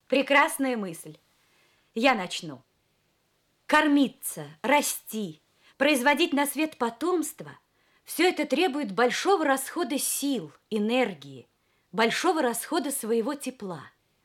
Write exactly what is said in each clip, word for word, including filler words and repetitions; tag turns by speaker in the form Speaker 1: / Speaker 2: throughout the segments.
Speaker 1: Прекрасная мысль. Я начну. Кормиться, расти, производить на свет потомство – все это требует большого расхода сил, энергии, большого расхода своего тепла.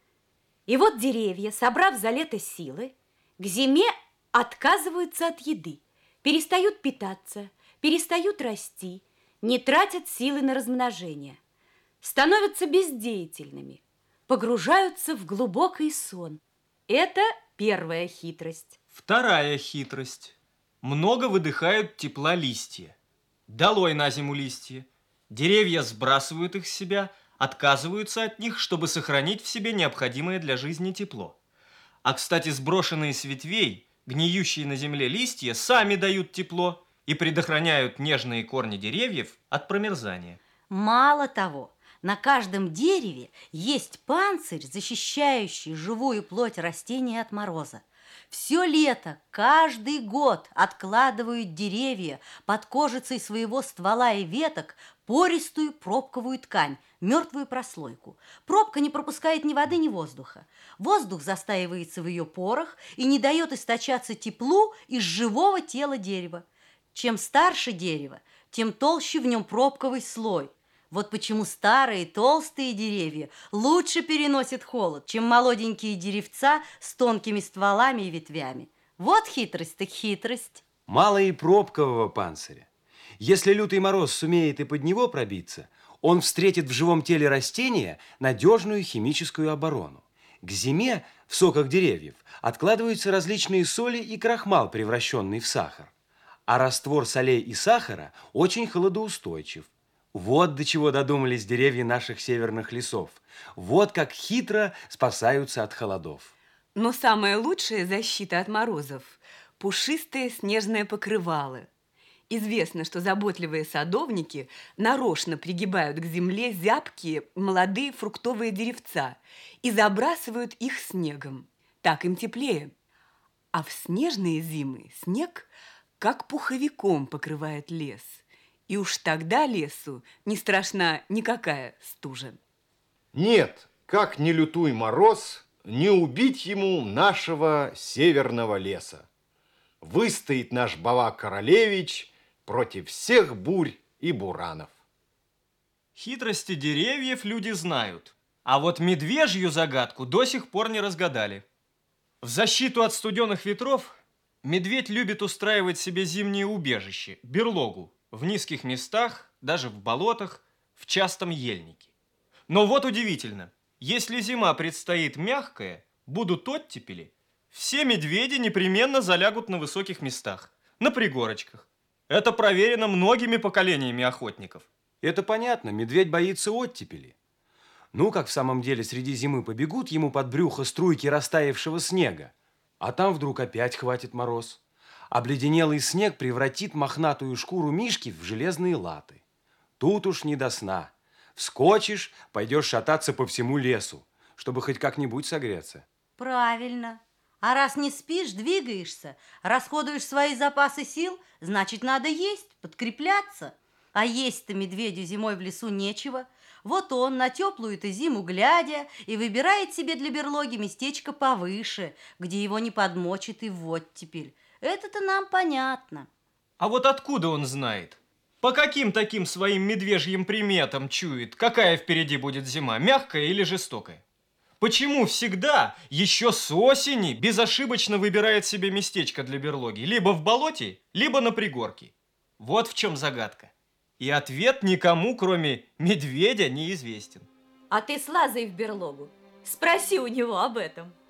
Speaker 1: И вот деревья, собрав за лето силы, к зиме отказываются от еды, перестают питаться, перестают расти, не тратят силы на размножение, становятся бездеятельными, погружаются в глубокий сон. Это первая хитрость.
Speaker 2: Вторая хитрость. Много выдыхают тепла листья. Долой на зиму листья. Деревья сбрасывают их с себя, отказываются от них, чтобы сохранить в себе необходимое для жизни тепло. А, кстати, сброшенные с ветвей, гниющие на земле листья сами дают тепло и предохраняют нежные корни деревьев от промерзания.
Speaker 3: Мало того, на каждом дереве есть панцирь, защищающий живую плоть растения от мороза. Все лето, каждый год откладывают деревья под кожицей своего ствола и веток пористую пробковую ткань, мертвую прослойку. Пробка не пропускает ни воды, ни воздуха. Воздух застаивается в ее порах и не дает источаться теплу из живого тела дерева. Чем старше дерево, тем толще в нем пробковый слой. Вот почему старые толстые деревья лучше переносят холод, чем молоденькие деревца с тонкими стволами и ветвями. Вот хитрость так хитрость.
Speaker 4: Мало и пробкового панциря. Если лютый мороз сумеет и под него пробиться, он встретит в живом теле растения надежную химическую оборону. К зиме в соках деревьев откладываются различные соли и крахмал, превращенный в сахар. А раствор солей и сахара очень холодоустойчив. Вот до чего додумались деревья наших северных лесов. Вот как хитро спасаются от холодов.
Speaker 5: Но самая лучшая защита от морозов – пушистые снежные покрывалы. Известно, что заботливые садовники нарочно пригибают к земле зябкие молодые фруктовые деревца и забрасывают их снегом. Так им теплее. А в снежные зимы снег как пуховиком покрывает лес. И уж тогда лесу не страшна никакая стужа.
Speaker 6: Нет, как не лютуй мороз, не убить ему нашего северного леса. Выстоит наш Бава-Королевич против всех бурь и буранов.
Speaker 2: Хитрости деревьев люди знают, а вот медвежью загадку до сих пор не разгадали. В защиту от студеных ветров медведь любит устраивать себе зимнее убежище, берлогу, в низких местах, даже в болотах, в частом ельнике. Но вот удивительно, если зима предстоит мягкая, будут оттепели, все медведи непременно залягут на высоких местах, на пригорочках. Это проверено многими поколениями охотников.
Speaker 4: Это понятно, медведь боится оттепели. Ну, как в самом деле среди зимы побегут ему под брюхо струйки растаявшего снега, а там вдруг опять хватит мороз. Обледенелый снег превратит мохнатую шкуру мишки в железные латы. Тут уж не до сна. Вскочишь, пойдешь шататься по всему лесу, чтобы хоть как-нибудь согреться.
Speaker 3: Правильно. А раз не спишь, двигаешься, расходуешь свои запасы сил, значит, надо есть, подкрепляться. А есть-то медведю зимой в лесу нечего. Вот он на теплую-то зиму глядя и выбирает себе для берлоги местечко повыше, где его не подмочит и в оттепель. Это-то нам понятно.
Speaker 2: А вот откуда он знает? По каким таким своим медвежьим приметам чует, какая впереди будет зима, мягкая или жестокая? Почему всегда еще с осени безошибочно выбирает себе местечко для берлоги, либо в болоте, либо на пригорке? Вот в чем загадка. И ответ никому, кроме медведя, неизвестен.
Speaker 1: А ты слазай в берлогу, спроси у него об этом.